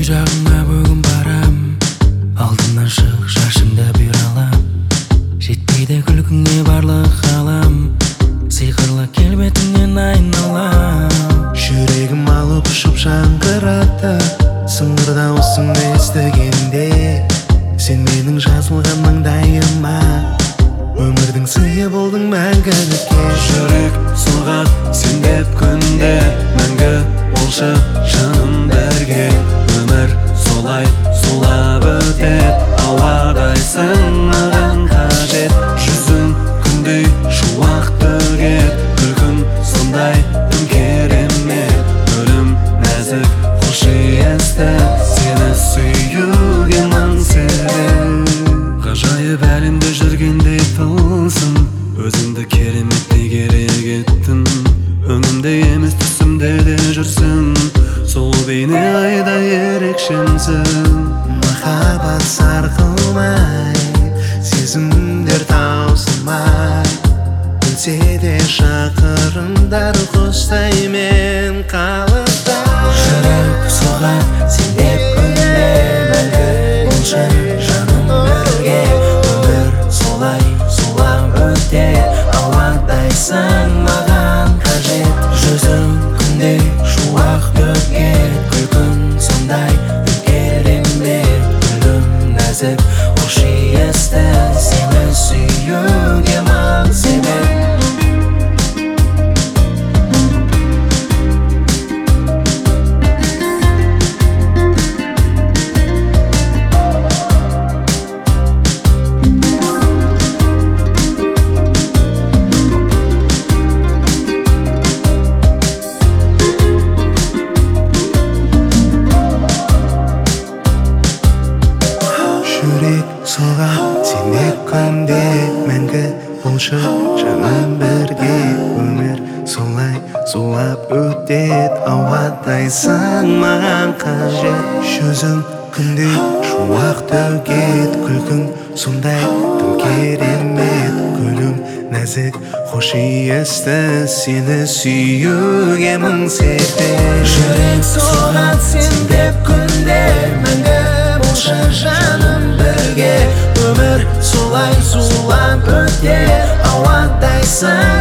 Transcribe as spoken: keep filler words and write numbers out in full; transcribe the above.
жағыңа бүгін барам, алдымнан шық шашымды бұйралап. Жетпейді күлкіңе барлық ғалам, сиқырлы келбетіңнен айналам. Жүрегім алып ұшып жаңғырады, сыңғыр дауысыңды естігенде. Сен менің жазылған маңдайыма, өмірдің сыйы болдың мәңгілікке. Жүрек соғар сен деп күнде, мәңгі болшы жаным бірге. Өмір солай сулап өтет, ауадайсың маған қажет. Жүзің күндей шуақ төгет, күлкің сондай тым керемет. Өлім нәзік хош иісті, сені сүюге мың себеп. Ғажайып әлемде жүргендей тылсым, өзіңді кереметтей керек еттім. Өңімде емес түсімде де жүрсің, сол бейне айда ерекшемсің. Махаббат сарқылмай, сезімдер таусылмай, білсе де шақырымдар қостаймен қалықта. Жүрек соғар сен деп күнде, мәңгі болшы жаным бірге. Өмір солай сулап өтет, ауадайсың маған қажет. Жүзің күндей шуақ төгет, күлкің сондай тым керемет. Гүлім нәзік хош иісті, сені сүюге мың себеп. Жүрек соғар сен деп күнде, мәңгі болшы жаным бірге. Өмір солай сулап өтет, ауадайсың маған қажет. Жүзің күндей шуақ төгет, күлкің сондай тым керемет. Гүлім нәзік хош иісті, сені сүюге мың себеп. Жүрек соғар сен деп күнде, мәңгі болшы жаным бірге. Өмір солай сулап өтет, ауадайсың